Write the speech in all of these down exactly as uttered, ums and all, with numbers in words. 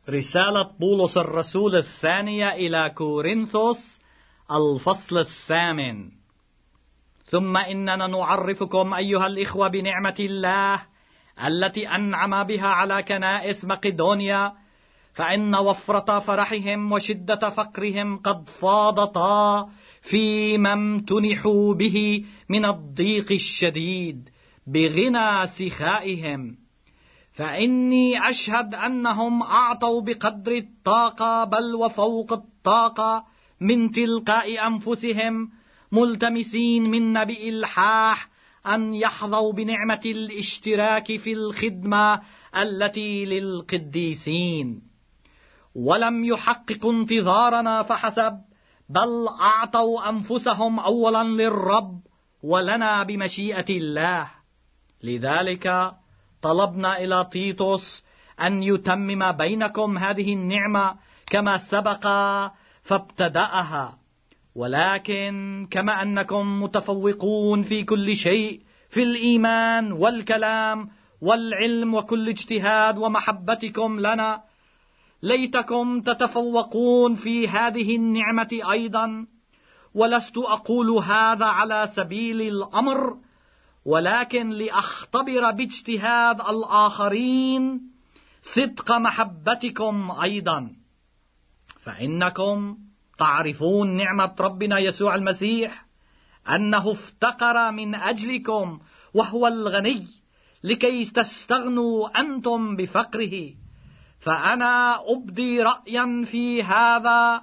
رسالة بولس الرسول الثانية إلى كورنثوس، الفصل الثامن. ثم إننا نعرفكم أيها الإخوة بنعمة الله التي أنعم بها على كنائس مقدونيا، فإن وفرة فرحهم وشدة فقرهم قد فاضتا فيما امتنحوا به من الضيق الشديد بغنى سخائهم. فإني أشهد أنهم أعطوا بقدر الطاقة بل وفوق الطاقة من تلقاء أنفسهم، ملتمسين منا بإلحاح أن يحظوا بنعمة الاشتراك في الخدمة التي للقديسين، ولم يحققوا انتظارنا فحسب، بل أعطوا أنفسهم أولا للرب ولنا بمشيئة الله. لذلك طلبنا إلى تيتوس أن يتمم بينكم هذه النعمة كما سبق فابتدأها، ولكن كما أنكم متفوقون في كل شيء، في الإيمان والكلام والعلم وكل اجتهاد ومحبتكم لنا، ليتكم تتفوقون في هذه النعمة أيضا. ولست أقول هذا على سبيل الأمر، ولكن لأختبر باجتهاد الآخرين صدق محبتكم أيضا. فإنكم تعرفون نعمة ربنا يسوع المسيح، أنه افتقر من أجلكم وهو الغني لكي تستغنوا أنتم بفقره. فأنا أبدي رأيا في هذا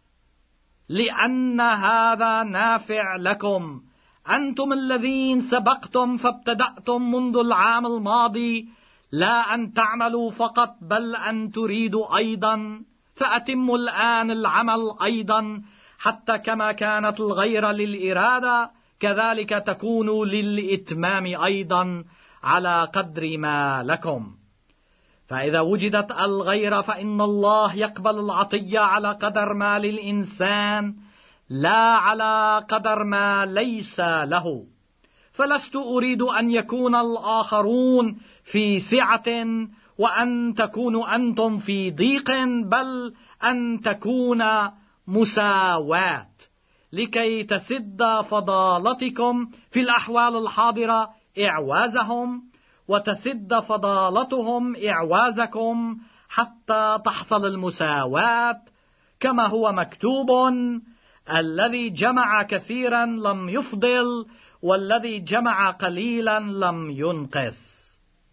لأن هذا نافع لكم، أنتم الذين سبقتم فابتدأتم منذ العام الماضي لا أن تعملوا فقط بل أن تريدوا أيضا، فأتموا الآن العمل أيضا، حتى كما كانت الغيرة للإرادة كذلك تكونوا للإتمام أيضا على قدر ما لكم. فإذا وجدت الغيرة فإن الله يقبل العطية على قدر ما للإنسان لا على قدر ما ليس له. فلست أريد أن يكون الآخرون في سعة وأن تكونوا أنتم في ضيق، بل أن تكون مساواة، لكي تسد فضالتكم في الأحوال الحاضرة إعوازهم، وتسد فضالتهم إعوازكم، حتى تحصل المساواة، كما هو مكتوب: الذي جمع كثيرا لم يفضل، والذي جمع قليلا لم ينقص.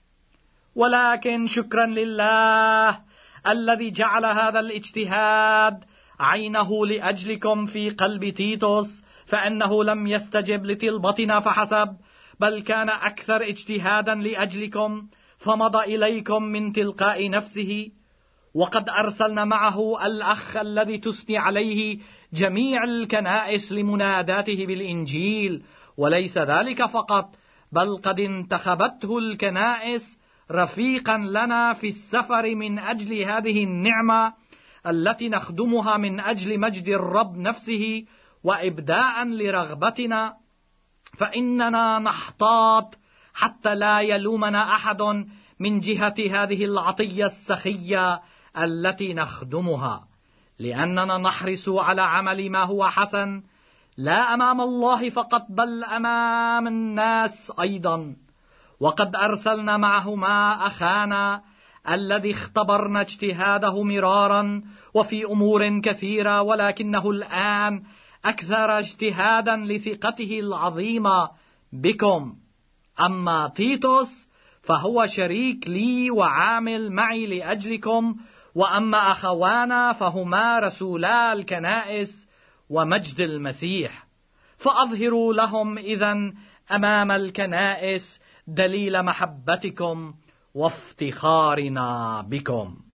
ولكن شكرا لله الذي جعل هذا الاجتهاد عينه لأجلكم في قلب تيتوس، فإنه لم يستجب لطلبتنا فحسب، بل كان أكثر اجتهادا لأجلكم، فمضى إليكم من تلقاء نفسه. وقد أرسلنا معه الأخ الذي تثني عليه جميع الكنائس لمناداته بالإنجيل، وليس ذلك فقط، بل قد انتخبته الكنائس رفيقا لنا في السفر من أجل هذه النعمة التي نخدمها من أجل مجد الرب نفسه وإبداء لرغبتنا. فإننا نحتاط حتى لا يلومنا أحد من جهة هذه العطية السخية التي نخدمها، لأننا نحرص على عمل ما هو حسن، لا أمام الله فقط بل أمام الناس أيضا. وقد أرسلنا معهما أخانا الذي اختبرنا اجتهاده مرارا وفي أمور كثيرة، ولكنه الآن أكثر اجتهادا لثقته العظيمة بكم. أما تيتوس فهو شريك لي وعامل معي لأجلكم، وأما أخوانا فهما رسولا الكنائس ومجد المسيح. فأظهروا لهم إذن أمام الكنائس دليل محبتكم وافتخارنا بكم.